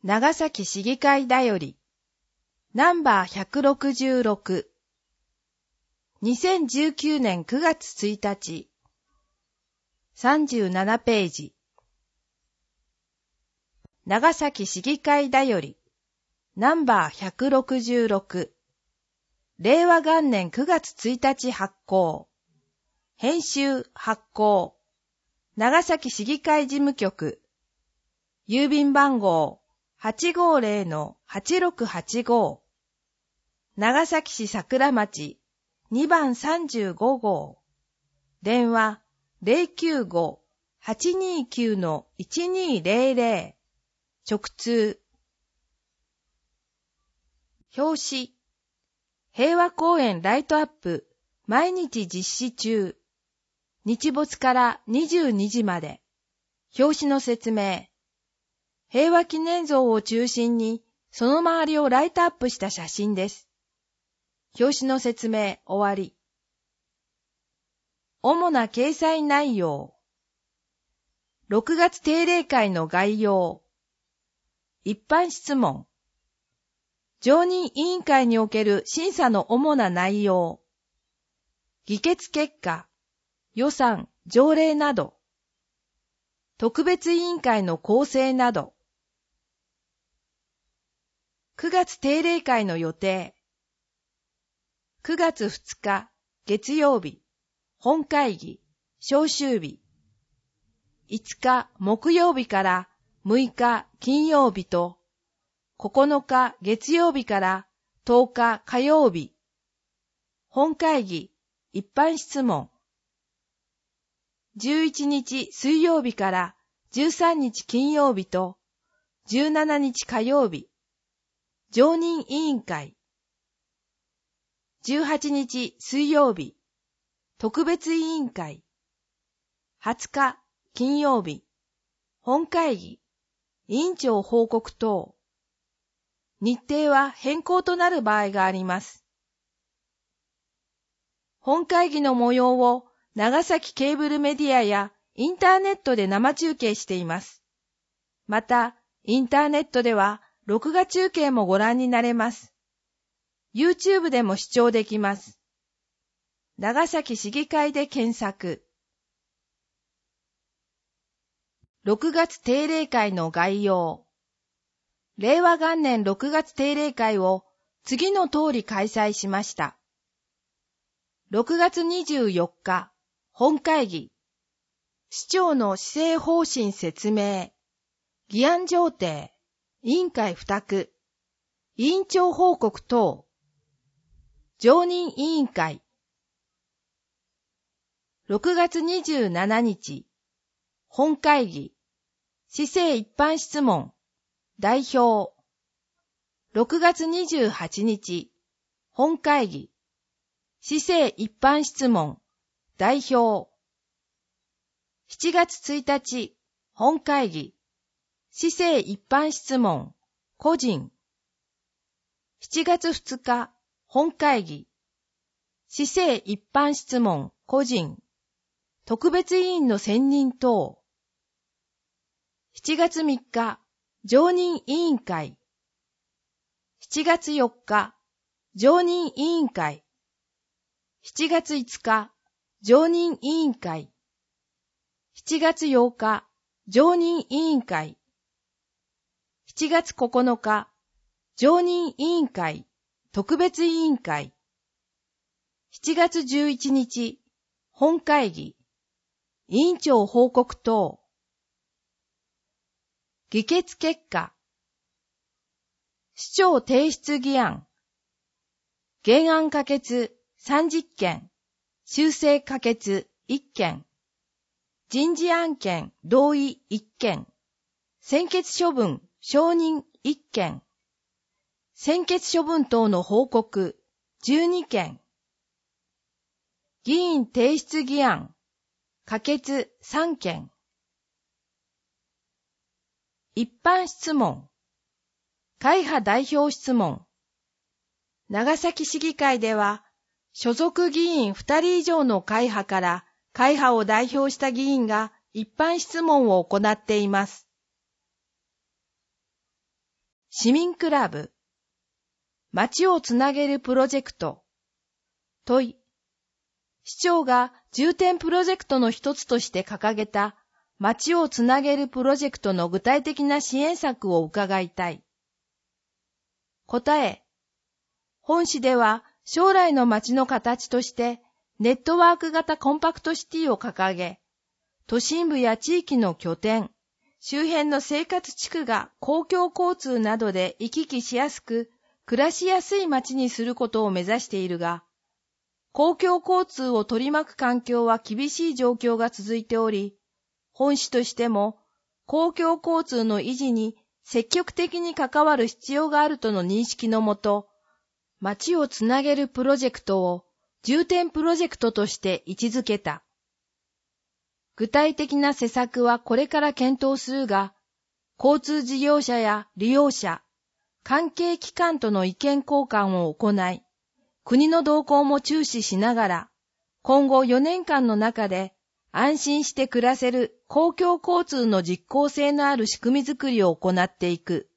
長崎市議会だよりナンバー166 2019年9月1日37ページ長崎市議会だよりナンバー166令和元年9月1日発行編集発行長崎市議会事務局郵便番号850-8685長崎市桜町2番35号電話 095-829-1200 直通表紙平和公園ライトアップ毎日実施中日没から22時まで表紙の説明平和記念像を中心にその周りをライトアップした写真です。表紙の説明終わり。主な掲載内容。6月定例会の概要。一般質問。常任委員会における審査の主な内容。議決結果、予算、条例など。特別委員会の構成など。9月定例会の予定。9月2日月曜日、本会議、召集日。5日木曜日から6日金曜日と、9日月曜日から10日火曜日。本会議、一般質問。11日水曜日から13日金曜日と17日火曜日。常任委員会。18日水曜日。特別委員会。20日金曜日。本会議。委員長報告等。日程は変更となる場合があります。本会議の模様を長崎ケーブルメディアやインターネットで生中継しています。また、インターネットでは録画中継もご覧になれます。YouTube でも視聴できます。長崎市議会で検索。6月定例会の概要。令和元年6月定例会を次の通り開催しました。6月24日、本会議。市長の施政方針説明。議案上程。委員会付託。委員長報告等。常任委員会。6月27日。本会議。市政一般質問。代表。6月28日。本会議。市政一般質問。代表。7月1日。本会議。市政一般質問。個人。7月2日。本会議。市政一般質問。個人。特別委員の選任等。7月3日。常任委員会。7月4日。常任委員会。7月5日。常任委員会。7月8日。常任委員会。7月9日。常任委員会。特別委員会。7月11日。本会議。委員長報告等。議決結果。市長提出議案。原案可決30件。修正可決1件。人事案件同意1件。専決処分承認1件。専決処分等の報告12件。議員提出議案。可決3件。一般質問。会派代表質問。長崎市議会では、所属議員2人以上の会派から会派を代表した議員が一般質問を行っています。 市民クラブ、町をつなげるプロジェクト。問い。市長が重点プロジェクトの一つとして掲げた町をつなげるプロジェクトの具体的な支援策を伺いたい。答え。本市では将来の町の形としてネットワーク型コンパクトシティを掲げ、都心部や地域の拠点、周辺の生活地区が公共交通などで行き来しやすく、暮らしやすい町にすることを目指しているが、公共交通を取り巻く環境は厳しい状況が続いており、本市としても公共交通の維持に積極的に関わる必要があるとの認識のもと、町をつなげるプロジェクトを重点プロジェクトとして位置づけた。具体的な施策はこれから検討するが、交通事業者や利用者、関係機関との意見交換を行い、国の動向も注視しながら、今後4年間の中で安心して暮らせる公共交通の実効性のある仕組みづくりを行っていく。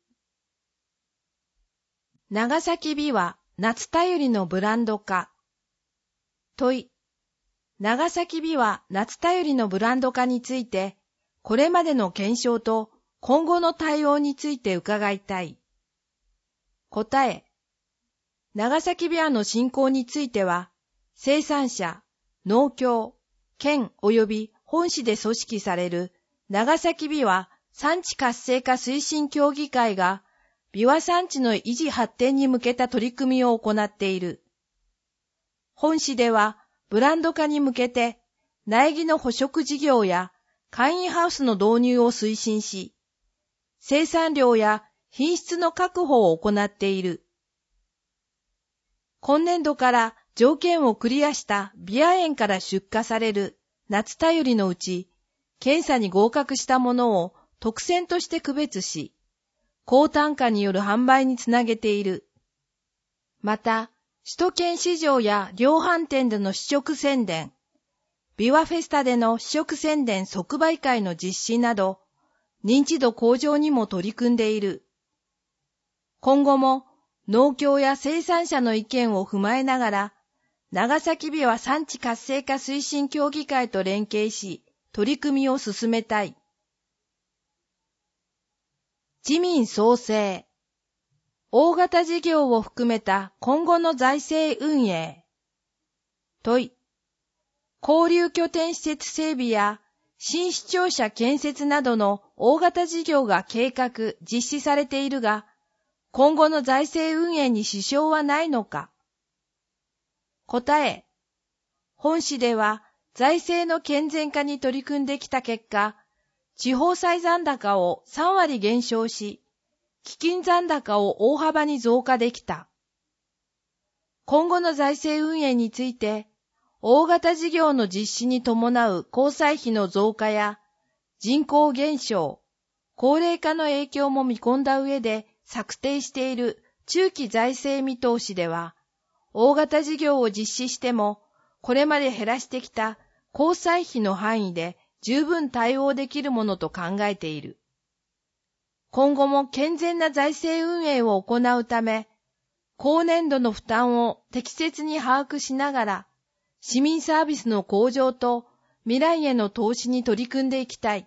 長崎ビワ夏便りのブランド化。問い。長崎ビワ夏便りのブランド化について、これまでの検証と今後の対応について伺いたい。答え。長崎ビワの振興については、生産者、農協、県及び本市で組織される長崎ビワ産地活性化推進協議会が、ビワ産地の維持発展に向けた取り組みを行っている。本市では、ブランド化に向けて、苗木の捕食事業や簡易ハウスの導入を推進し、生産量や品質の確保を行っている。今年度から条件をクリアしたビワ園から出荷される夏便りのうち、検査に合格したものを特選として区別し、高単価による販売につなげている。また、首都圏市場や量販店での試食宣伝、ビワフェスタでの試食宣伝即売会の実施など、認知度向上にも取り組んでいる。今後も農協や生産者の意見を踏まえながら、長崎ビワ産地活性化推進協議会と連携し、取り組みを進めたい。自民創生。大型事業を含めた今後の財政運営。問い。交流拠点施設整備や新市庁舎建設などの大型事業が計画・実施されているが、今後の財政運営に支障はないのか。答え。本市では財政の健全化に取り組んできた結果、地方債残高を3割減少し、基金残高を大幅に増加できた。今後の財政運営について、大型事業の実施に伴う公債費の増加や人口減少、高齢化の影響も見込んだ上で策定している中期財政見通しでは、大型事業を実施しても、これまで減らしてきた公債費の範囲で十分対応できるものと考えている。今後も健全な財政運営を行うため、後年度の負担を適切に把握しながら、市民サービスの向上と未来への投資に取り組んでいきたい。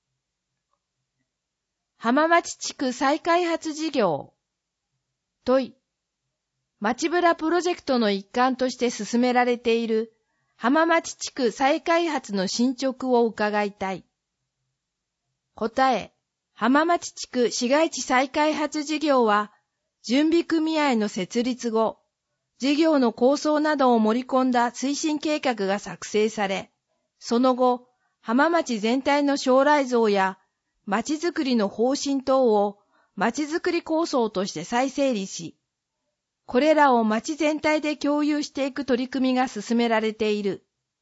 浜町地区再開発事業。問い。町ブラプロジェクトの一環として進められている浜町地区再開発の進捗を伺いたい。答え。浜町地区市街地再開発事業は、準備組合の設立後、事業の構想などを盛り込んだ推進計画が作成され、その後、浜町全体の将来像や町づくりの方針等を町づくり構想として再整理し、これらを町全体で共有していく取り組みが進められている。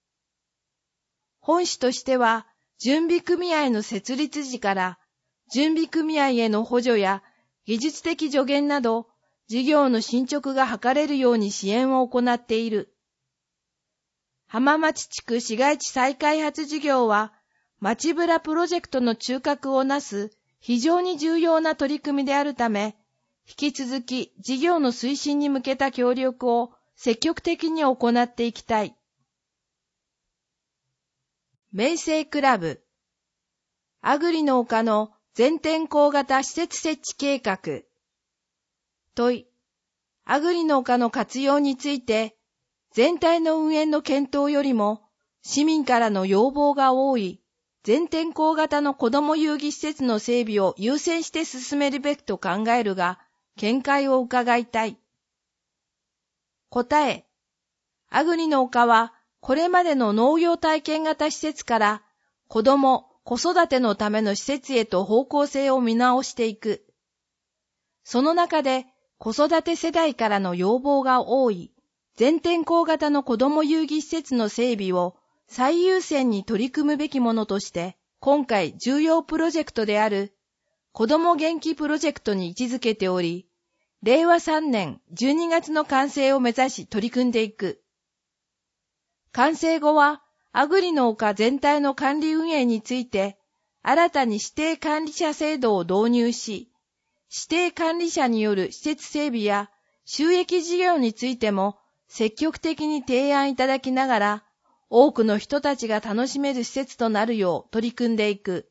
本市としては、準備組合の設立時から、準備組合への補助や技術的助言など、事業の進捗が図れるように支援を行っている。浜町地区市街地再開発事業は、町ブラプロジェクトの中核をなす非常に重要な取り組みであるため、 引き続き事業の推進に向けた協力を積極的に行っていきたい。明星クラブアグリの丘の全天候型施設設置計画。問い、アグリの丘の活用について、全体の運営の検討よりも、市民からの要望が多い、全天候型の子ども遊戯施設の整備を優先して進めるべきと考えるが、見解を伺いたい。答え、アグリの丘は、これまでの農業体験型施設から、子ども、子育てのための施設へと方向性を見直していく。その中で、子育て世代からの要望が多い、全天候型の子ども遊戯施設の整備を最優先に取り組むべきものとして、今回重要プロジェクトである、子ども元気プロジェクトに位置づけており、令和3年12月の完成を目指し取り組んでいく。完成後は、アグリの丘全体の管理運営について、新たに指定管理者制度を導入し、指定管理者による施設整備や収益事業についても積極的に提案いただきながら、多くの人たちが楽しめる施設となるよう取り組んでいく。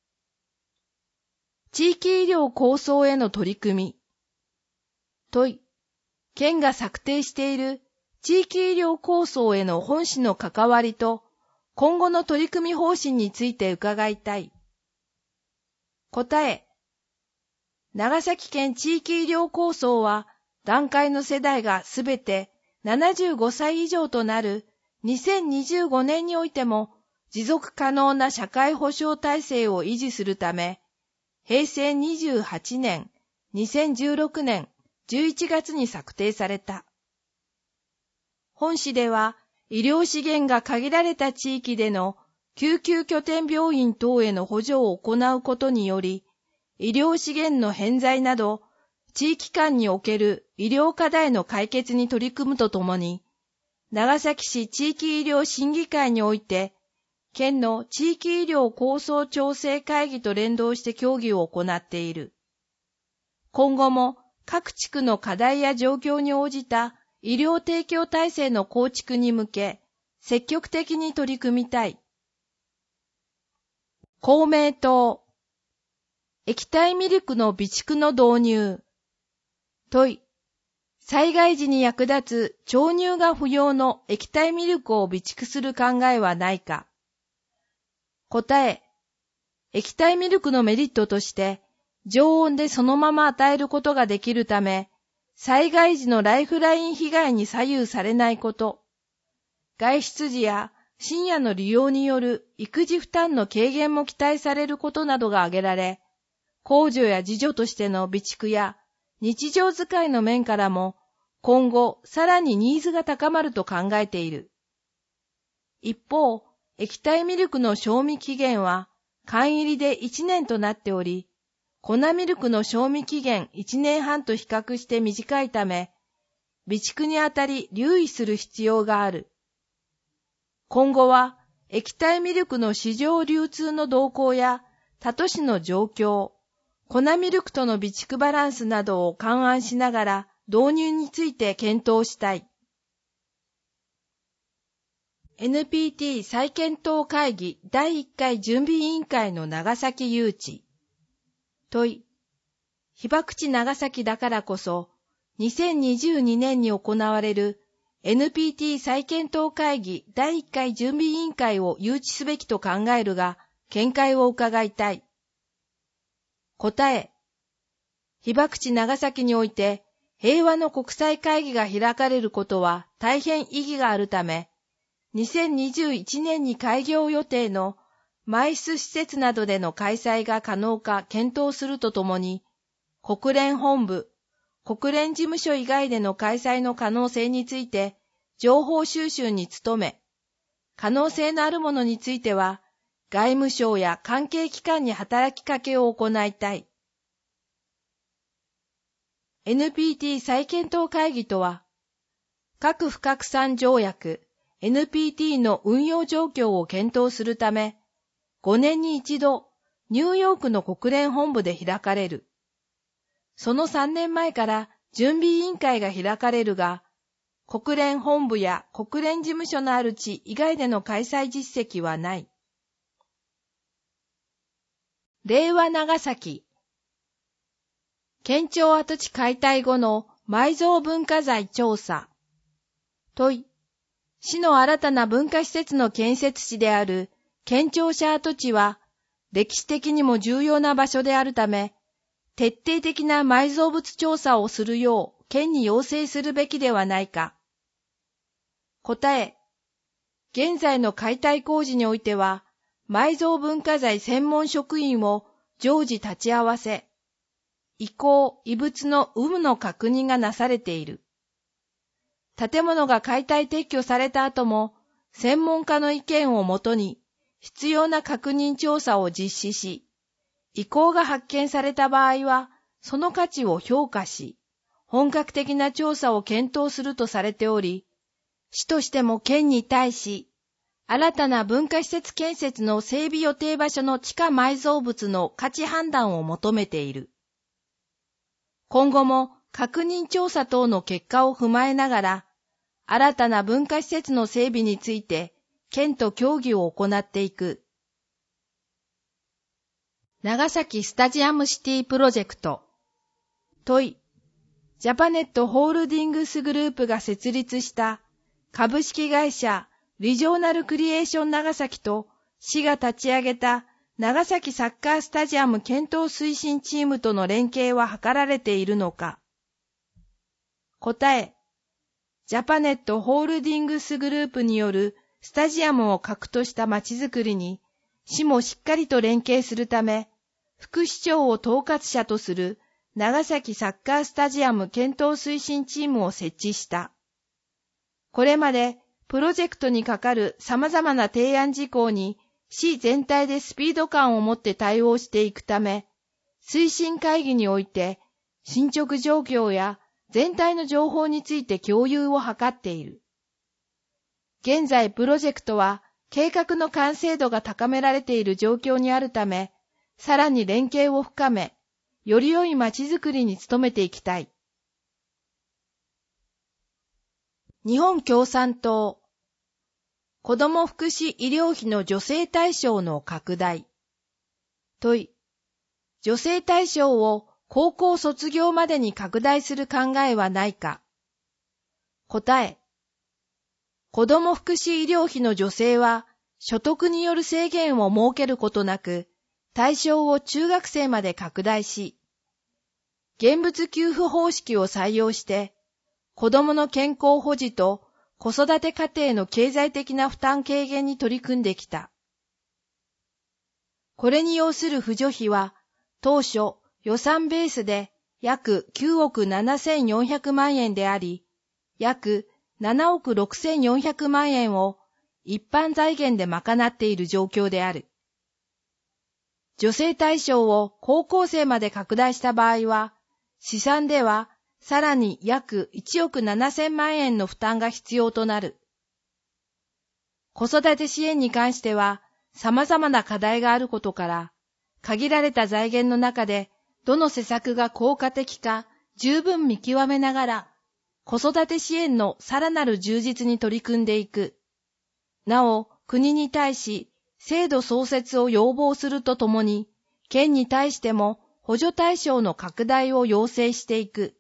地域医療構想への取り組み。問い、県が策定している地域医療構想への本市の関わりと、今後の取り組み方針について伺いたい。答え、長崎県地域医療構想は、団塊の世代がすべて75歳以上となる2025年においても持続可能な社会保障体制を維持するため、平成28年、2016年11月に策定された。本市では、医療資源が限られた地域での救急拠点病院等への補助を行うことにより、医療資源の偏在など、地域間における医療課題の解決に取り組むとともに、長崎市地域医療審議会において、県の地域医療構想調整会議と連動して協議を行っている。今後も各地区の課題や状況に応じた医療提供体制の構築に向け、積極的に取り組みたい。公明党液体ミルクの備蓄の導入。問い、災害時に役立つ調入が不要の液体ミルクを備蓄する考えはないか。答え、液体ミルクのメリットとして、常温でそのまま与えることができるため、災害時のライフライン被害に左右されないこと、外出時や深夜の利用による育児負担の軽減も期待されることなどが挙げられ、公助や自助としての備蓄や日常使いの面からも今後さらにニーズが高まると考えている。一方、液体ミルクの賞味期限は缶入りで1年となっており、粉ミルクの賞味期限1年半と比較して短いため、備蓄にあたり留意する必要がある。今後は液体ミルクの市場流通の動向や他都市の状況、粉ミルクとの備蓄バランスなどを勘案しながら導入について検討したい。NPT 再検討会議第1回準備委員会の長崎誘致。問い、被爆地長崎だからこそ、2022年に行われる NPT 再検討会議第1回準備委員会を誘致すべきと考えるが、見解を伺いたい。答え、被爆地長崎において平和の国際会議が開かれることは大変意義があるため、2021年に開業予定のMICE施設などでの開催が可能か検討するとともに、国連本部、国連事務所以外での開催の可能性について情報収集に努め、可能性のあるものについては、外務省や関係機関に働きかけを行いたい。NPT 再検討会議とは、核不拡散条約 NPT の運用状況を検討するため、5年に一度、ニューヨークの国連本部で開かれる。 その3年前から準備委員会が開かれるが、国連本部や国連事務所のある地以外での開催実績はない。令和長崎。県庁跡地解体後の埋蔵文化財調査。問い。市の新たな文化施設の建設地である県庁舎跡地は、歴史的にも重要な場所であるため、徹底的な埋蔵物調査をするよう県に要請するべきではないか。答え。現在の解体工事においては、埋蔵文化財専門職員を常時立ち会わせ、遺構・遺物の有無の確認がなされている。建物が解体撤去された後も、専門家の意見をもとに、必要な確認調査を実施し、遺構が発見された場合は、その価値を評価し、本格的な調査を検討するとされており、市としても県に対し、新たな文化施設建設の整備予定場所の地下埋蔵物の価値判断を求めている。今後も確認調査等の結果を踏まえながら、新たな文化施設の整備について、県と協議を行っていく。長崎スタジアムシティプロジェクト。問い。ジャパネットホールディングスグループが設立した株式会社リジョーナルクリエーション長崎と市が立ち上げた長崎サッカースタジアム検討推進チームとの連携は図られているのか。答え。ジャパネットホールディングスグループによるスタジアムを核とした街づくりに市もしっかりと連携するため、副市長を統括者とする長崎サッカースタジアム検討推進チームを設置した。これまでプロジェクトにかかる様々な提案事項に市全体でスピード感を持って対応していくため、推進会議において進捗状況や全体の情報について共有を図っている。現在プロジェクトは計画の完成度が高められている状況にあるため、さらに連携を深め、より良い街づくりに努めていきたい。日本共産党。子ども福祉医療費の助成対象の拡大。問い。助成対象を高校卒業までに拡大する考えはないか。答え。子ども福祉医療費の助成は所得による制限を設けることなく、対象を中学生まで拡大し、現物給付方式を採用して、子どもの健康保持と子育て家庭の経済的な負担軽減に取り組んできた。これに要する扶助費は、当初予算ベースで約9億7400万円であり、約7億6400万円を一般財源で賄っている状況である。助成対象を高校生まで拡大した場合は、試算ではさらに約1億7000万円の負担が必要となる。子育て支援に関しては様々な課題があることから、限られた財源の中でどの施策が効果的か十分見極めながら、子育て支援のさらなる充実に取り組んでいく。なお、国に対し制度創設を要望するとともに、県に対しても補助対象の拡大を要請していく。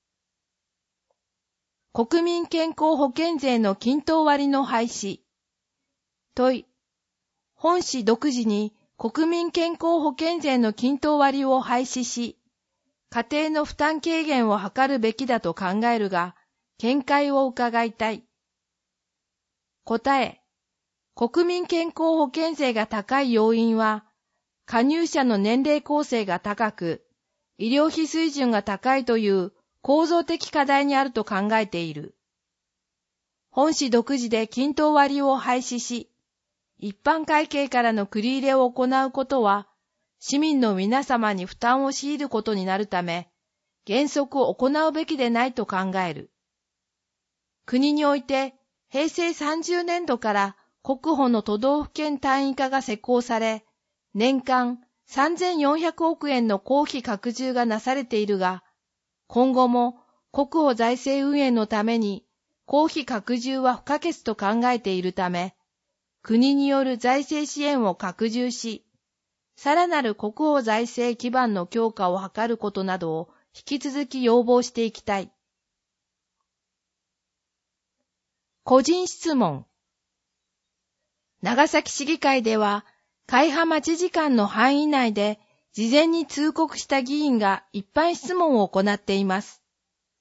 国民健康保険税の均等割の廃止。問い。本市独自に国民健康保険税の均等割を廃止し、家庭の負担軽減を図るべきだと考えるが、見解を伺いたい。答え。国民健康保険税が高い要因は、加入者の年齢構成が高く、医療費水準が高いという構造的課題にあると考えている。本市独自で均等割を廃止し、一般会計からの繰り入れを行うことは、市民の皆様に負担を強いることになるため、原則を行うべきでないと考える。国において、平成30年度から国保の都道府県単位化が施行され、年間3400億円の公費拡充がなされているが、 今後も国保財政運営のために公費拡充は不可欠と考えているため、国による財政支援を拡充し、さらなる国保財政基盤の強化を図ることなどを引き続き要望していきたい。個人質問。長崎市議会では、会派待ち時間の範囲内で事前に通告した議員が一般質問を行っています。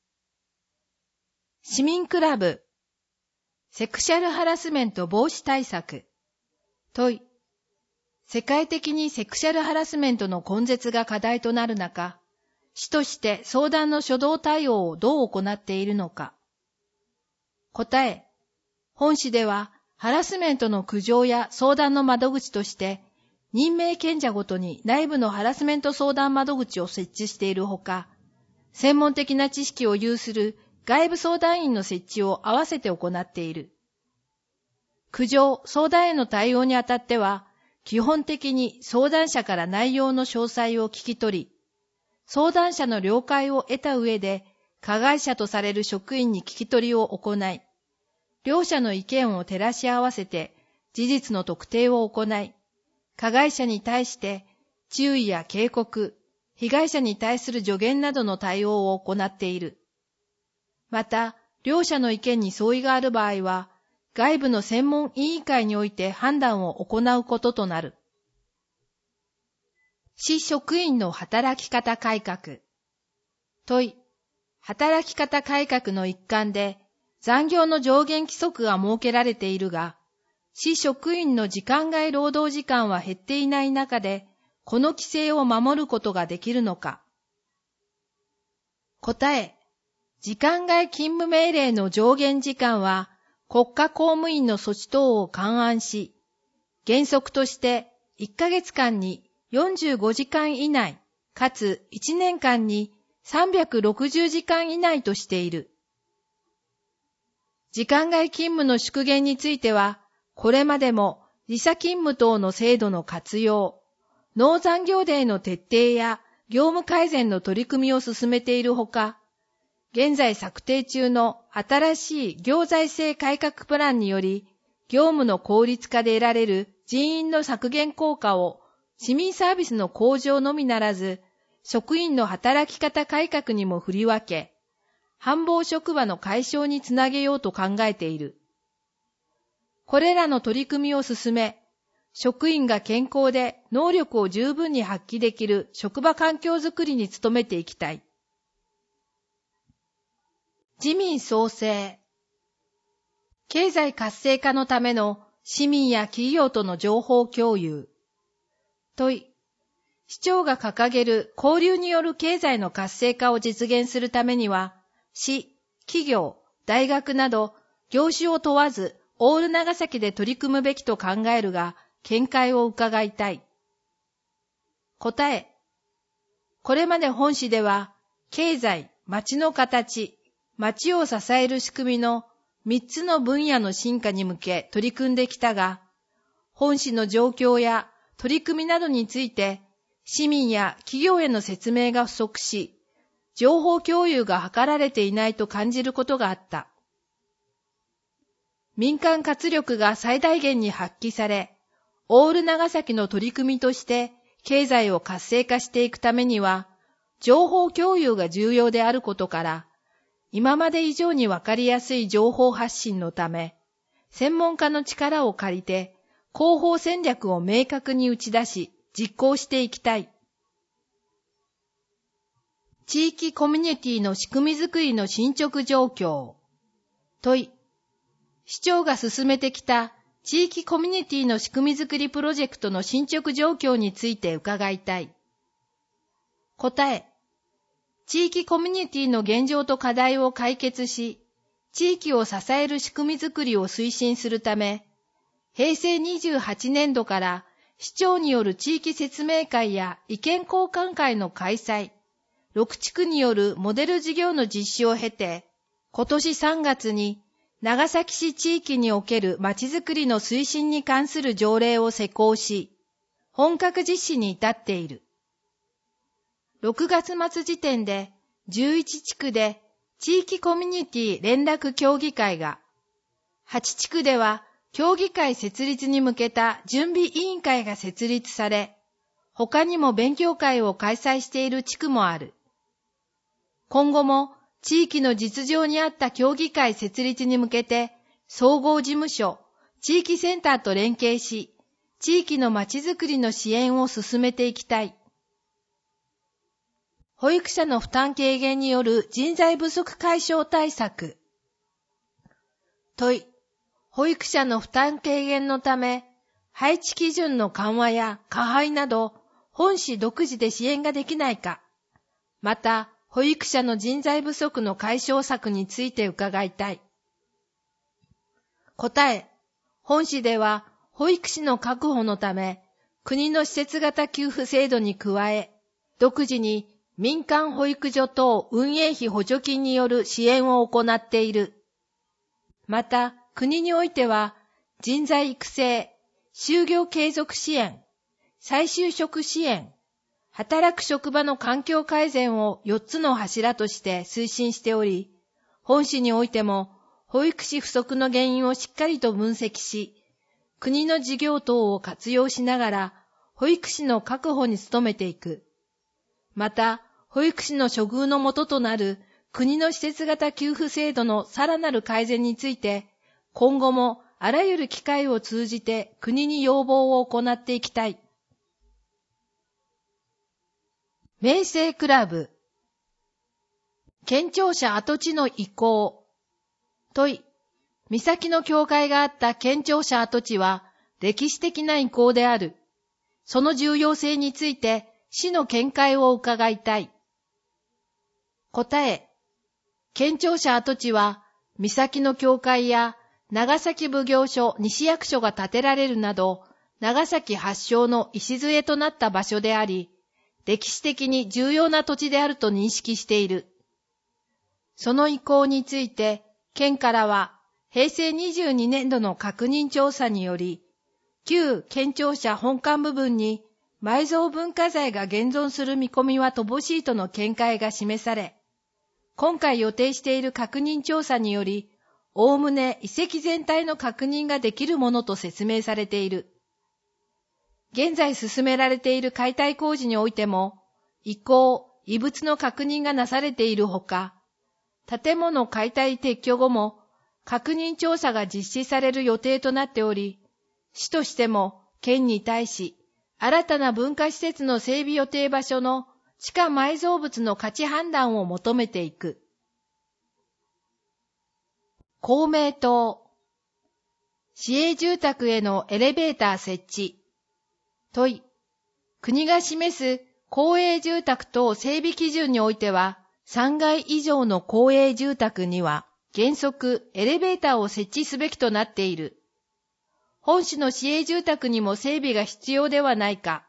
市民クラブ、セクシャルハラスメント防止対策。問い。世界的にセクシャルハラスメントの根絶が課題となる中、市として相談の初動対応をどう行っているのか。答え。本市では、ハラスメントの苦情や相談の窓口として、任命権者ごとに内部のハラスメント相談窓口を設置しているほか、専門的な知識を有する外部相談員の設置を合わせて行っている。苦情・相談への対応にあたっては、基本的に相談者から内容の詳細を聞き取り、相談者の了解を得た上で、加害者とされる職員に聞き取りを行い、両者の意見を照らし合わせて事実の特定を行い、加害者に対して注意や警告、被害者に対する助言などの対応を行っている。また、両者の意見に相違がある場合は、外部の専門委員会において判断を行うこととなる。市職員の働き方改革。問い。働き方改革の一環で、残業の上限規則が設けられているが、市職員の時間外労働時間は減っていない中で、この規制を守ることができるのか。答え。時間外勤務命令の上限時間は、国家公務員の措置等を勘案し、原則として1ヶ月間に45時間以内、かつ1年間に360時間以内としている。時間外勤務の縮減については、これまでも時差勤務等の制度の活用、農残業デーの徹底や業務改善の取り組みを進めているほか、現在策定中の新しい行財政改革プランにより、業務の効率化で得られる人員の削減効果を市民サービスの向上のみならず、職員の働き方改革にも振り分け、繁忙職場の解消につなげようと考えている。これらの取り組みを進め、職員が健康で能力を十分に発揮できる職場環境づくりに努めていきたい。自民創生。経済活性化のための市民や企業との情報共有。問い。市長が掲げる交流による経済の活性化を実現するためには、市、企業、大学など業種を問わずオール長崎で取り組むべきと考えるが、見解を伺いたい。答え。これまで本市では、経済、町の形、町を支える仕組みの3つの分野の進化に向け取り組んできたが、本市の状況や取り組みなどについて市民や企業への説明が不足し、情報共有が図られていないと感じることがあった。民間活力が最大限に発揮され、オール長崎の取り組みとして経済を活性化していくためには、情報共有が重要であることから、今まで以上にわかりやすい情報発信のため、専門家の力を借りて、広報戦略を明確に打ち出し、実行していきたい。地域コミュニティの仕組みづくりの進捗状況。問い。市長が進めてきた地域コミュニティの仕組みづくりプロジェクトの進捗状況について伺いたい。答え。地域コミュニティの現状と課題を解決し、地域を支える仕組みづくりを推進するため、平成28年度から市長による地域説明会や意見交換会の開催、6地区によるモデル事業の実施を経て、今年3月に長崎市地域におけるまちづくりの推進に関する条例を施行し、本格実施に至っている。6月末時点で 11地区で地域コミュニティ連絡協議会が、8地区では協議会設立に向けた準備委員会が設立され、他にも勉強会を開催している地区もある。今後も地域の実情に合った協議会設立に向けて、総合事務所、地域センターと連携し、地域のまちづくりの支援を進めていきたい。保育者の負担軽減による人材不足解消対策。問い、保育者の負担軽減のため、配置基準の緩和や加配など、本市独自で支援ができないか。また、保育者の人材不足の解消策について伺いたい。答え、本市では保育士の確保のため、国の施設型給付制度に加え、独自に民間保育所等運営費補助金による支援を行っている。また、国においては、人材育成、就業継続支援、再就職支援、働く職場の環境改善を4つの柱として推進しており、本市においても保育士不足の原因をしっかりと分析し、国の事業等を活用しながら保育士の確保に努めていく。また、保育士の処遇のもととなる国の施設型給付制度のさらなる改善について、今後もあらゆる機会を通じて国に要望を行っていきたい。明星クラブ。県庁舎跡地の移行。問い、岬の教会があった県庁舎跡地は歴史的な移行である。その重要性について市の見解を伺いたい。答え、県庁舎跡地は岬の教会や長崎奉行所西役所が建てられるなど、長崎発祥の礎となった場所であり、歴史的に重要な土地であると認識している。その移行について、県からは平成22年度の確認調査により、旧県庁舎本館部分に埋蔵文化財が現存する見込みは乏しいとの見解が示され、今回予定している確認調査により、おおむね遺跡全体の確認ができるものと説明されている。現在進められている解体工事においても、遺構、遺物の確認がなされているほか、建物解体撤去後も確認調査が実施される予定となっており、市としても県に対し、新たな文化施設の整備予定場所の地下埋蔵物の価値判断を求めていく。公明党。市営住宅へのエレベーター設置。問い、国が示す公営住宅等整備基準においては、3階以上の公営住宅には原則エレベーターを設置すべきとなっている。本市の市営住宅にも整備が必要ではないか。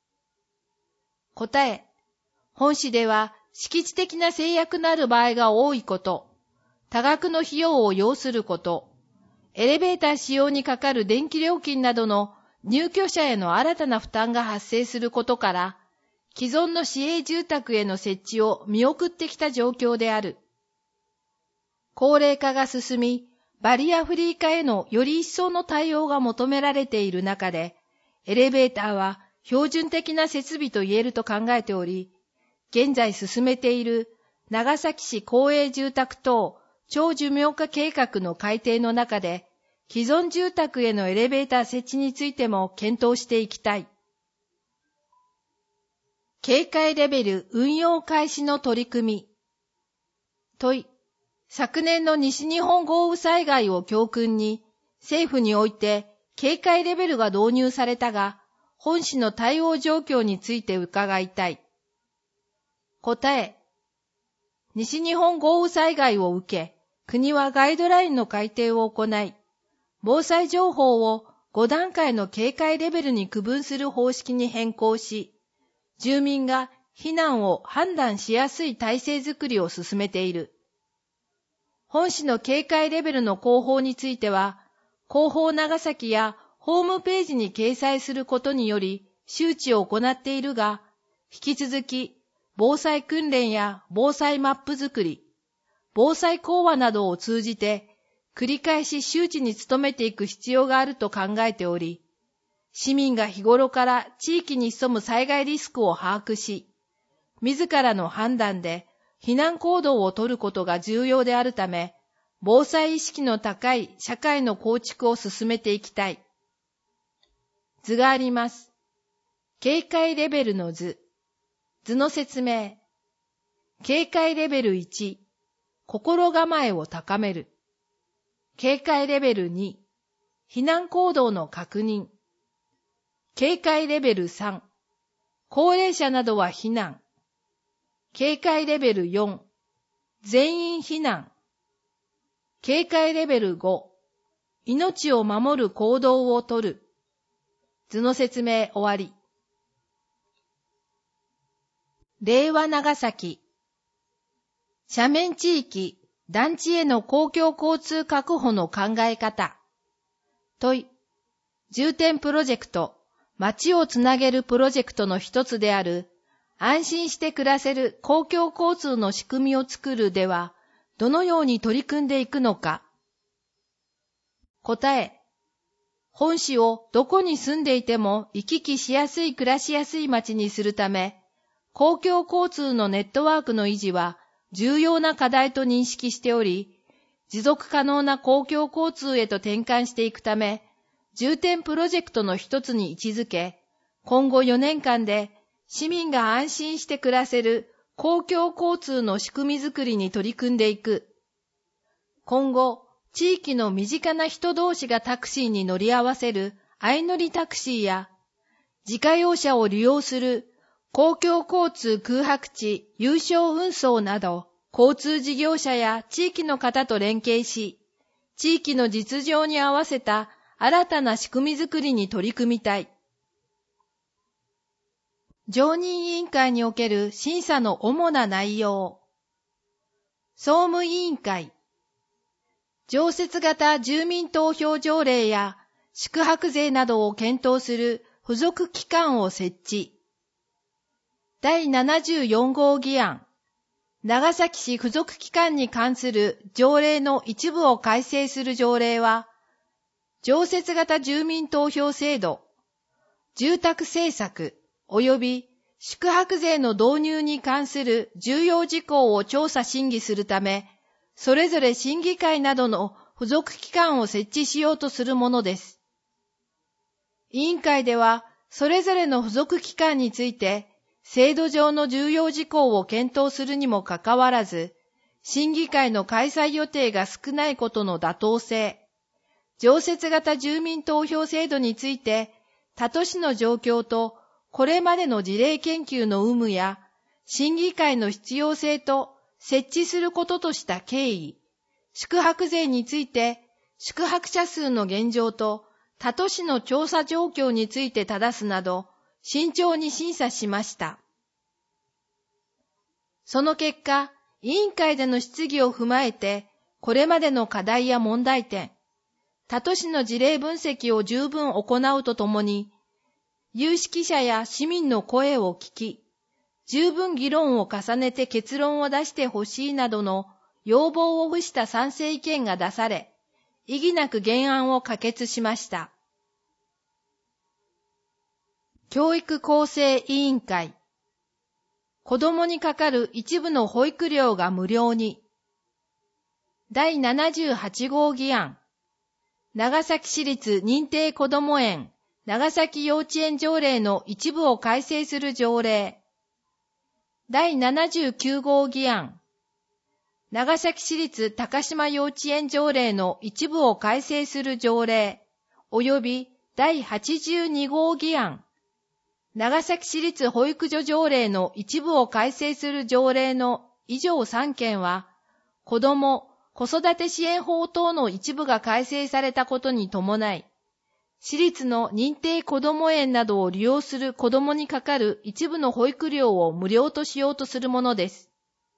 答え、本市では敷地的な制約のある場合が多いこと、多額の費用を要すること、エレベーター使用にかかる電気料金などの入居者への新たな負担が発生することから、既存の市営住宅への設置を見送ってきた状況である。高齢化が進み、バリアフリー化へのより一層の対応が求められている中で、エレベーターは標準的な設備と言えると考えており、現在進めている長崎市公営住宅等長寿命化計画の改定の中で、既存住宅へのエレベーター設置についても検討していきたい。警戒レベル運用開始の取り組み。問い、昨年の西日本豪雨災害を教訓に、政府において警戒レベルが導入されたが、本市の対応状況について伺いたい。答え、西日本豪雨災害を受け、国はガイドラインの改定を行い、防災情報を5段階の警戒レベルに区分する方式に変更し、住民が避難を判断しやすい体制づくりを進めている。本市の警戒レベルの広報については、広報長崎やホームページに掲載することにより周知を行っているが、引き続き防災訓練や防災マップ作り、防災講話などを通じて、繰り返し周知に努めていく必要があると考えており、市民が日頃から地域に潜む災害リスクを把握し、自らの判断で避難行動を取ることが重要であるため、防災意識の高い社会の構築を進めていきたい。図があります。警戒レベルの図。図の説明。警戒レベル1、心構えを高める。警戒レベル2、避難行動の確認。警戒レベル3、高齢者などは避難。警戒レベル4、全員避難。警戒レベル5、命を守る行動をとる。図の説明終わり。令和長崎。斜面地域、団地への公共交通確保の考え方。問い。重点プロジェクト、街をつなげるプロジェクトの一つである、安心して暮らせる公共交通の仕組みを作るでは、どのように取り組んでいくのか。答え。本市をどこに住んでいても行き来しやすい暮らしやすい街にするため、公共交通のネットワークの維持は重要な課題と認識しており、持続可能な公共交通へと転換していくため、重点プロジェクトの一つに位置づけ、今後4年間で市民が安心して暮らせる公共交通の仕組みづくりに取り組んでいく。今後、地域の身近な人同士がタクシーに乗り合わせる相乗りタクシーや、自家用車を利用する公共交通空白地有償運送など、交通事業者や地域の方と連携し、地域の実情に合わせた新たな仕組みづくりに取り組みたい。常任委員会における審査の主な内容。総務委員会。常設型住民投票条例や宿泊税などを検討する付属機関を設置。第74号議案。長崎市付属機関に関する条例の一部を改正する条例は、常設型住民投票制度、住宅政策及び宿泊税の導入に関する重要事項を調査審議するため、それぞれ審議会などの付属機関を設置しようとするものです。委員会では、それぞれの付属機関について、制度上の重要事項を検討するにもかかわらず、審議会の開催予定が少ないことの妥当性、常設型住民投票制度について、他都市の状況とこれまでの事例研究の有無や、審議会の必要性と設置することとした経緯、宿泊税について、宿泊者数の現状と他都市の調査状況について正すなど、慎重に審査しました。その結果、委員会での質疑を踏まえて、これまでの課題や問題点、他都市の事例分析を十分行うとともに、有識者や市民の声を聞き、十分議論を重ねて結論を出してほしいなどの要望を付した賛成意見が出され、異議なく原案を可決しました。教育構成委員会。子どもにかかる一部の保育料が無料に。第78号議案。長崎市立認定こども園長崎幼稚園条例の一部を改正する条例。第79号議案。長崎市立高島幼稚園条例の一部を改正する条例。及び第82号議案。長崎市立保育所条例の一部を改正する条例の以上3件は、子ども・子育て支援法等の一部が改正されたことに伴い、市立の認定こども園などを利用する子どもにかかる一部の保育料を無料としようとするものです。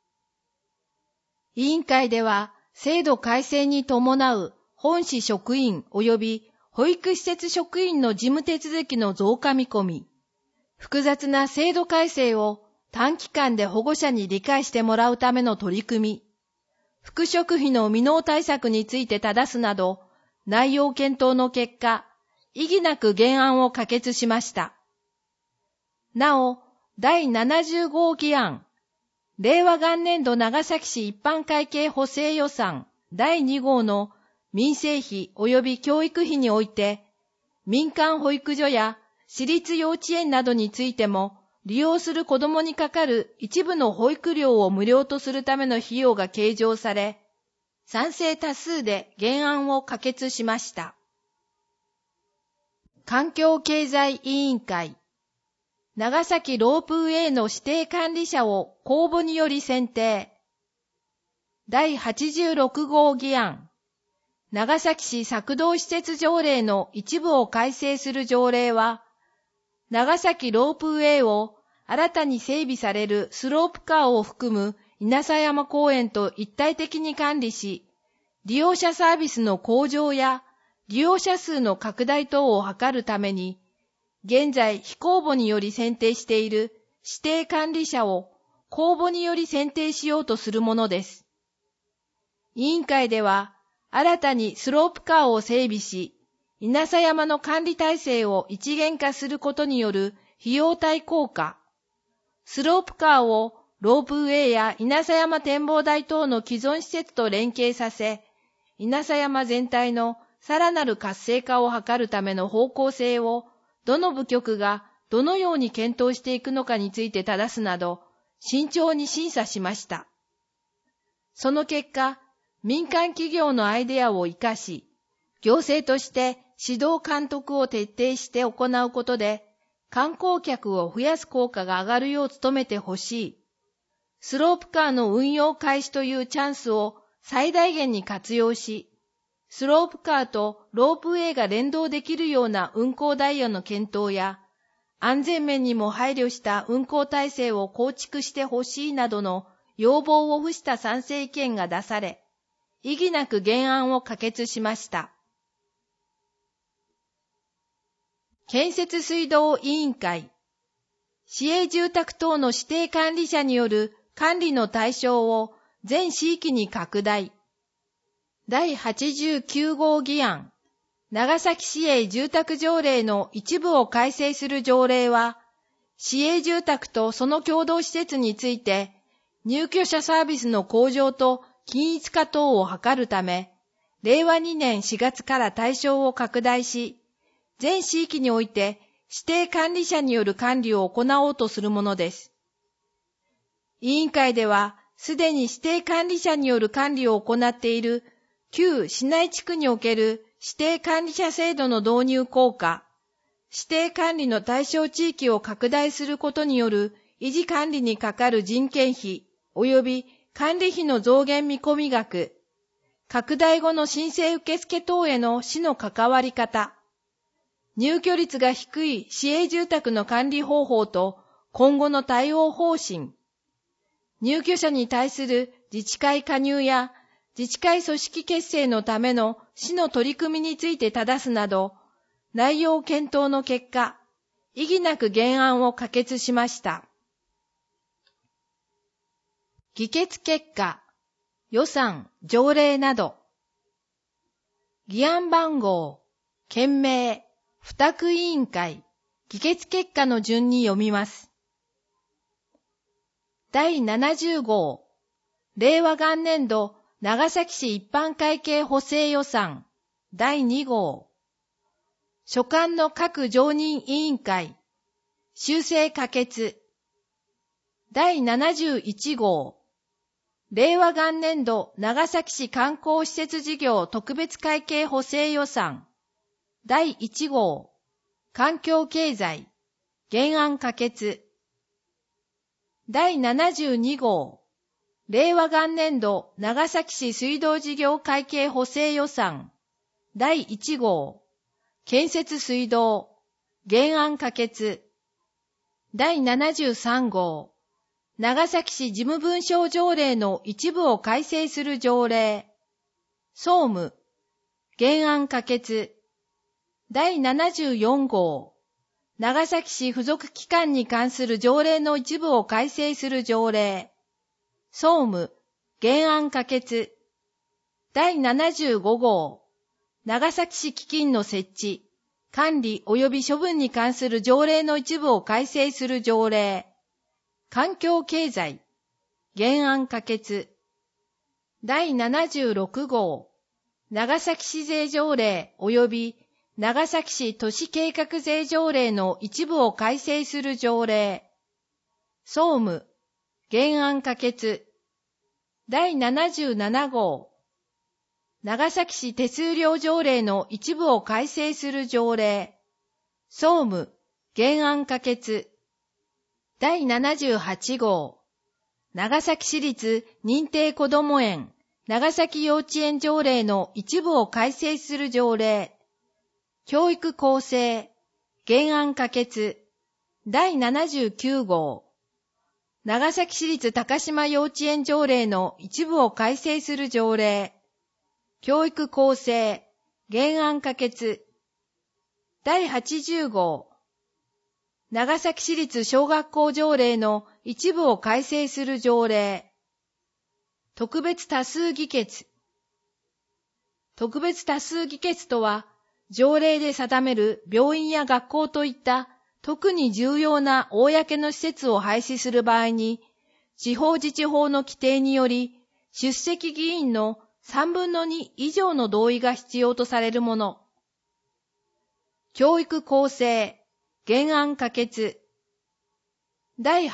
委員会では、制度改正に伴う本市職員及び保育施設職員の事務手続きの増加見込み、複雑な制度改正を短期間で保護者に理解してもらうための取り組み、副食費の未納対策について正すなど、内容検討の結果、異議なく原案を可決しました。なお、第70号議案、令和元年度長崎市一般会計補正予算第2号の民生費及び教育費において、民間保育所や私立幼稚園などについても、利用する子どもにかかる一部の保育料を無料とするための費用が計上され、賛成多数で原案を可決しました。環境経済委員会、長崎ロープウェイの指定管理者を公募により選定。第86号議案、長崎市策動施設条例の一部を改正する条例は、長崎ロープウェイを新たに整備されるスロープカーを含む稲佐山公園と一体的に管理し、利用者サービスの向上や利用者数の拡大等を図るために、現在非公募により選定している指定管理者を公募により選定しようとするものです。委員会では、新たにスロープカーを整備し、稲佐山の管理体制を一元化することによる費用対効果、スロープカーをロープウェイや稲佐山展望台等の既存施設と連携させ、稲佐山全体のさらなる活性化を図るための方向性を、どの部局がどのように検討していくのかについて正すなど、慎重に審査しました。その結果、民間企業のアイデアを生かし、行政として指導監督を徹底して行うことで、観光客を増やす効果が上がるよう努めてほしい。スロープカーの運用開始というチャンスを最大限に活用し、スロープカーとロープウェイが連動できるような運行ダイヤの検討や、安全面にも配慮した運行体制を構築してほしいなどの要望を付した賛成意見が出され、異議なく原案を可決しました。建設水道委員会、市営住宅等の指定管理者による管理の対象を全市域に拡大。第89号議案、長崎市営住宅条例の一部を改正する条例は、市営住宅とその共同施設について、入居者サービスの向上と均一化等を図るため、令和2年4月から対象を拡大し、全市域において指定管理者による管理を行おうとするものです。委員会では、すでに指定管理者による管理を行っている旧市内地区における指定管理者制度の導入効果、指定管理の対象地域を拡大することによる維持管理にかかる人件費及び管理費の増減見込み額、拡大後の申請受付等への市の関わり方、入居率が低い市営住宅の管理方法と今後の対応方針、入居者に対する自治会加入や自治会組織結成のための市の取り組みについて正すなど、内容検討の結果、異議なく原案を可決しました。議決結果、予算、条例など。議案番号、件名、付託委員会、議決結果の順に読みます。第70号、令和元年度長崎市一般会計補正予算第2号、所管の各常任委員会、修正可決。第71号、令和元年度長崎市観光施設事業特別会計補正予算第1号、環境経済、原案可決。第72号、令和元年度長崎市水道事業会計補正予算第1号、建設水道、原案可決。第73号、長崎市事務文書条例の一部を改正する条例、総務、原案可決。第74号、 長崎市付属機関に関する条例の一部を改正する条例。総務、原案可決。第75号。長崎市基金の設置、管理及び処分に関する条例の一部を改正する条例。環境経済。原案可決。第76号。長崎市税条例及び長崎市都市計画税条例の一部を改正する条例。総務、原案可決。第77号。長崎市手数料条例の一部を改正する条例。総務、原案可決。第78号。長崎市立認定こども園長崎幼稚園条例の一部を改正する条例。教育構成、原案可決。第79号。長崎市立高島幼稚園条例の一部を改正する条例。教育構成、原案可決。第80号。長崎市立小学校条例の一部を改正する条例。特別多数議決。特別多数議決とは、条例で定める病院や学校といった特に重要な公の施設を廃止する場合に、地方自治法の規定により、出席議員の3分の2以上の同意が必要とされるもの。教育構成、原案可決。第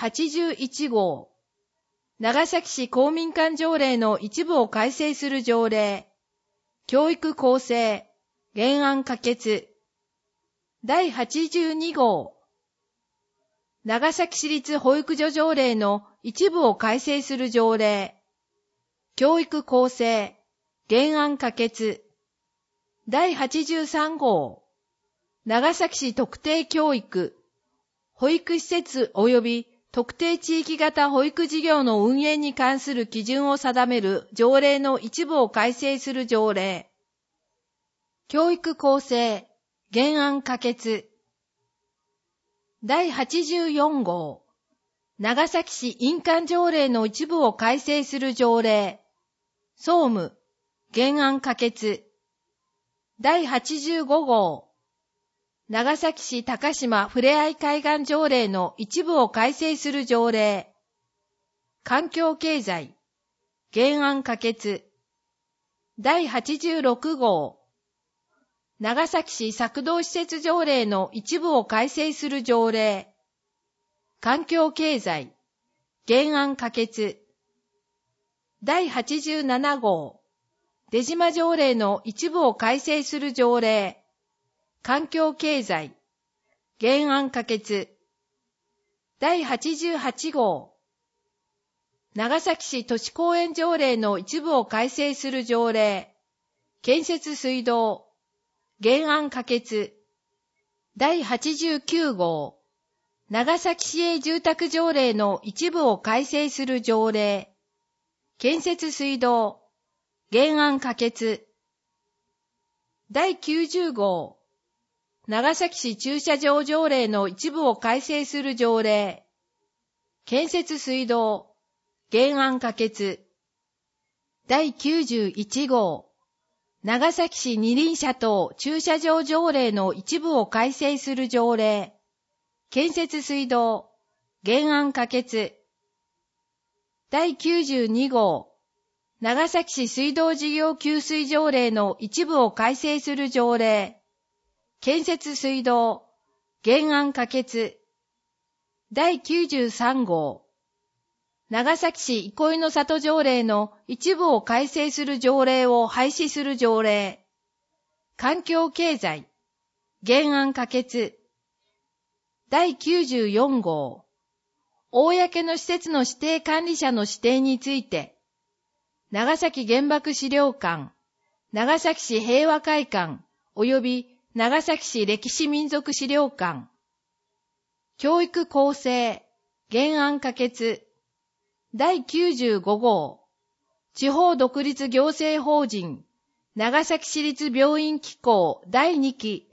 81号。長崎市公民館条例の一部を改正する条例。教育構成、原案可決。第82号。長崎市立保育所条例の一部を改正する条例。教育構成、原案可決。第83号。長崎市特定教育、保育施設及び特定地域型保育事業の運営に関する基準を定める条例の一部を改正する条例。教育構成、原案可決。第84号。長崎市印鑑条例の一部を改正する条例。総務、原案可決。第85号。長崎市高島ふれあい海岸条例の一部を改正する条例。環境経済。原案可決。第86号。長崎市作動施設条例の一部を改正する条例。環境経済。原案可決。第87号。出島条例の一部を改正する条例。環境経済。原案可決。第88号。長崎市都市公園条例の一部を改正する条例。建設水道。原案可決。第89号。長崎市営住宅条例の一部を改正する条例。建設水道。原案可決。第90号。長崎市駐車場条例の一部を改正する条例。建設水道。原案可決。第91号。長崎市二輪車等駐車場条例の一部を改正する条例。建設水道。原案可決。第92号。長崎市水道事業給水条例の一部を改正する条例。建設水道。原案可決。第93号。長崎市憩いの里条例の一部を改正する条例を廃止する条例。環境経済。原案可決。第94号。公の施設の指定管理者の指定について、長崎原爆資料館、長崎市平和会館及び長崎市歴史民俗資料館。教育構成。原案可決。第95号。地方独立行政法人長崎市立病院機構第2期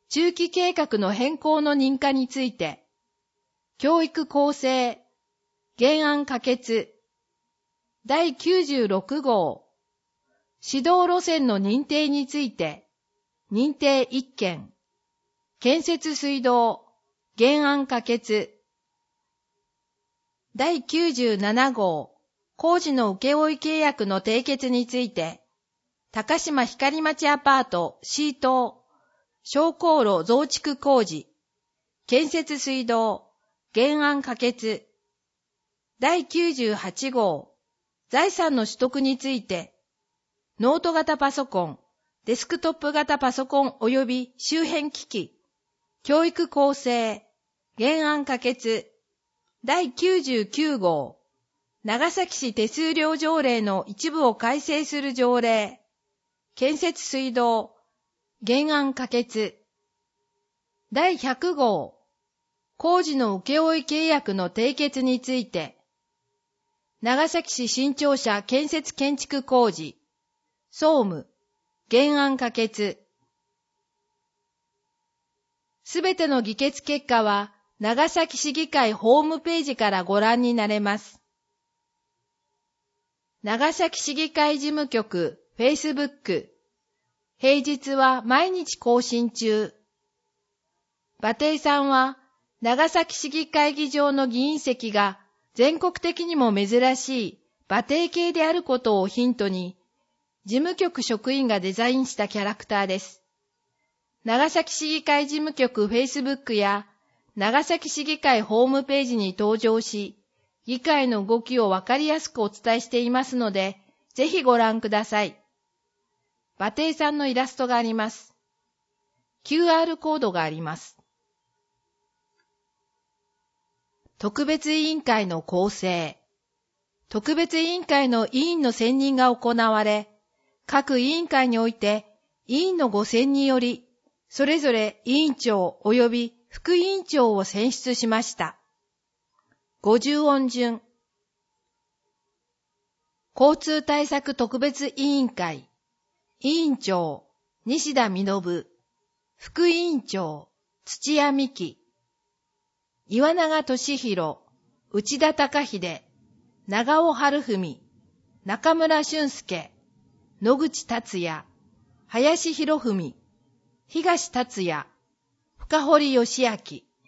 中期計画の変更の認可について、教育構成、原案可決、第96号、指導路線の認定について、認定1件、建設水道、原案可決、第97号、工事の請負契約の締結について、高島光町アパート C 棟、昇降路増築工事、建設水道、原案可決、第98号、財産の取得について、ノート型パソコン、デスクトップ型パソコン及び周辺機器、教育構成、原案可決、第99号、長崎市手数料条例の一部を改正する条例、建設水道、原案可決、第100号、工事の請負契約の締結について、長崎市新庁舎建設建築工事、総務、原案可決。すべての議決結果は、長崎市議会ホームページからご覧になれます。長崎市議会事務局、Facebook。平日は毎日更新中。馬蹄さんは、長崎市議会議場の議員席が全国的にも珍しい馬蹄形であることをヒントに、事務局職員がデザインしたキャラクターです。長崎市議会事務局 Facebook や長崎市議会ホームページに登場し、議会の動きをわかりやすくお伝えしていますので、ぜひご覧ください。馬蹄さんのイラストがあります。QR コードがあります。特別委員会の構成。特別委員会の委員の選任が行われ、各委員会において委員のご選により、それぞれ委員長及び副委員長を選出しました。50音順。交通対策特別委員会。委員長、西田実。副委員長、土屋美希。岩永俊弘、内田隆秀、長尾春文、中村俊介、野口達也、林博文、東達也、深堀義明。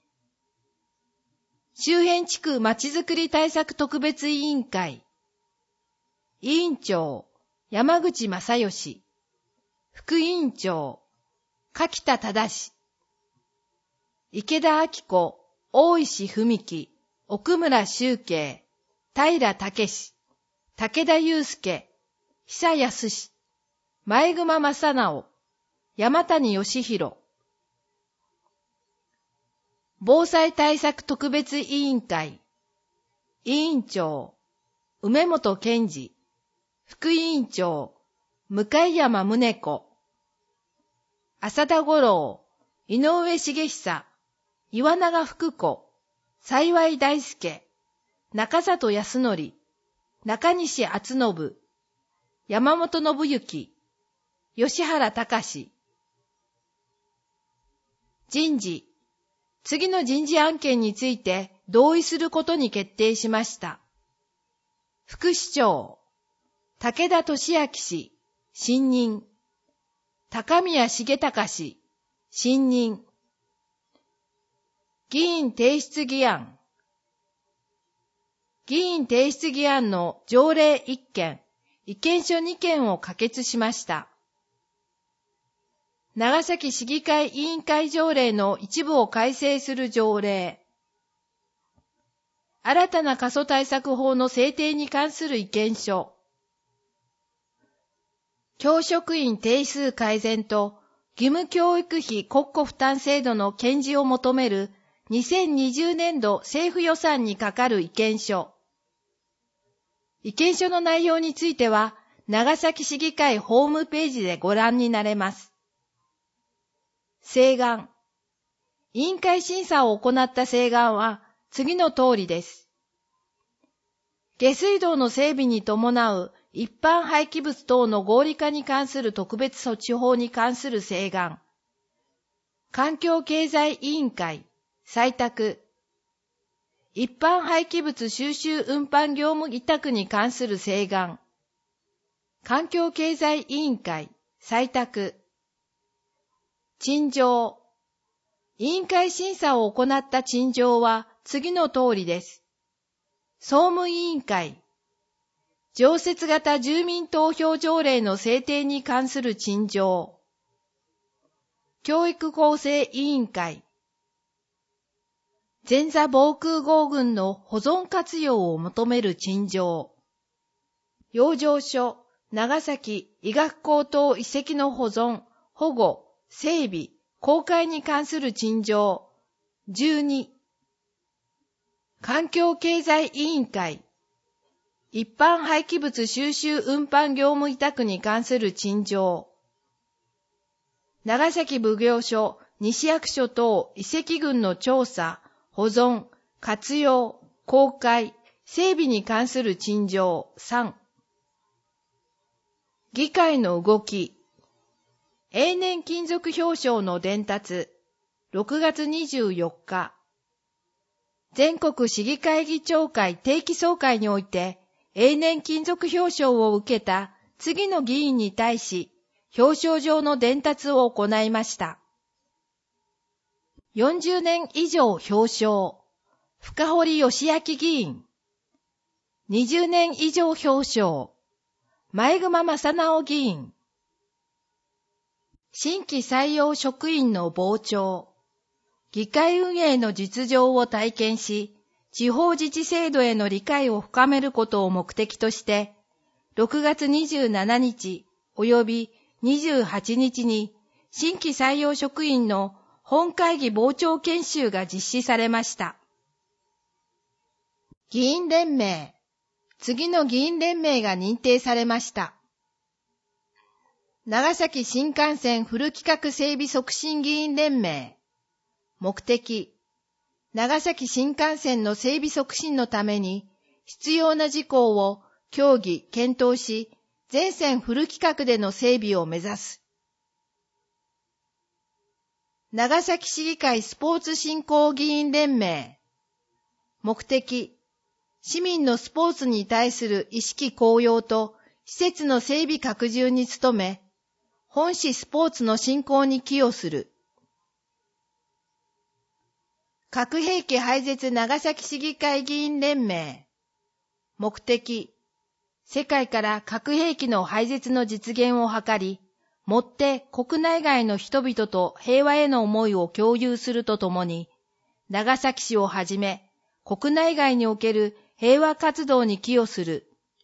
周辺地区まちづくり対策特別委員会。委員長、山口正義。副委員長、柿田忠。池田明子、大石文樹、奥村修慶、平武史、武田祐介、久康史、前熊正直、山谷義弘。防災対策特別委員会。委員長、梅本健二。副委員長、向山宗子。浅田五郎、井上茂久、岩永福子、幸い大輔、中里康則、中西敦信、山本信之、吉原隆。人事。次の人事案件について同意することに決定しました。副市長、武田俊明氏、新任。高宮重隆氏、新任。議員提出議案。議員提出議案の条例1件、意見書2件を可決しました。長崎市議会委員会条例の一部を改正する条例。新たな過疎対策法の制定に関する意見書。教職員定数改善と義務教育費国庫負担制度の堅持を求める2020年度政府予算にかかる意見書。意見書の内容については、長崎市議会ホームページでご覧になれます。請願。委員会審査を行った請願は次の通りです。下水道の整備に伴う一般廃棄物等の合理化に関する特別措置法に関する請願。 環境経済委員会採択。一般廃棄物収集運搬業務委託に関する請願。環境経済委員会採択。陳情。委員会審査を行った陳情は次の通りです。総務委員会。常設型住民投票条例の制定に関する陳情。教育厚生委員会。前座防空壕群の保存活用を求める陳情。養生所、長崎医学高等遺跡の保存、保護、整備、公開に関する陳情。12。環境経済委員会。一般廃棄物収集運搬業務委託に関する陳情。長崎奉行所、西役所等遺跡群の調査、保存、活用、公開、整備に関する陳情。3。議会の動き。永年金属表彰の伝達。6月24日。全国市議会議長会定期総会において、永年金属表彰を受けた次の議員に対し、表彰状の伝達を行いました。40年以上表彰。深堀義明議員。20年以上表彰。前熊正直議員。新規採用職員の傍聴。議会運営の実情を体験し、地方自治制度への理解を深めることを目的として、6月27日及び28日に新規採用職員の本会議傍聴研修が実施されました。議員連盟。次の議員連盟が認定されました。長崎新幹線フル規格整備促進議員連盟。目的。長崎新幹線の整備促進のために必要な事項を協議・検討し、全線フル規格での整備を目指す。長崎市議会スポーツ振興議員連盟。目的。市民のスポーツに対する意識高揚と施設の整備拡充に努め、本市スポーツの振興に寄与する。核兵器廃絶長崎市議会議員連盟。目的。世界から核兵器の廃絶の実現を図り、もって国内外の人々と平和への思いを共有するとともに、長崎市をはじめ、国内外における平和活動に寄与する。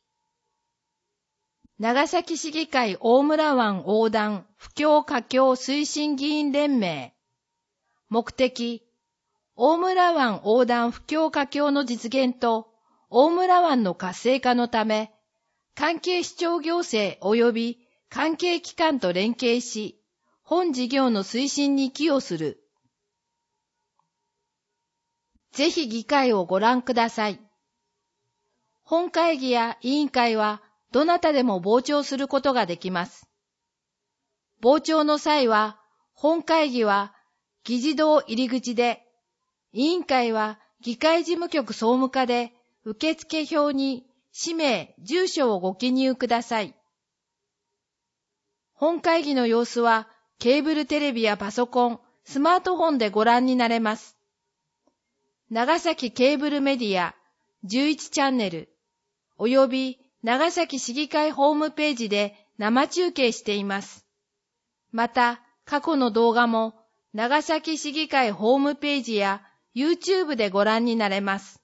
長崎市議会大村湾横断布教華僑推進議員連盟。目的。大村湾横断布教華僑の実現と大村湾の活性化のため、関係市町行政及び関係機関と連携し、本事業の推進に寄与する。ぜひ議会をご覧ください。本会議や委員会はどなたでも傍聴することができます。傍聴の際は、本会議は議事堂入り口で、委員会は議会事務局総務課で受付票に氏名、住所をご記入ください。本会議の様子はケーブルテレビやパソコン、スマートフォンでご覧になれます。長崎ケーブルメディア11チャンネルおよび長崎市議会ホームページで生中継しています。また、過去の動画も長崎市議会ホームページやYouTube でご覧になれます。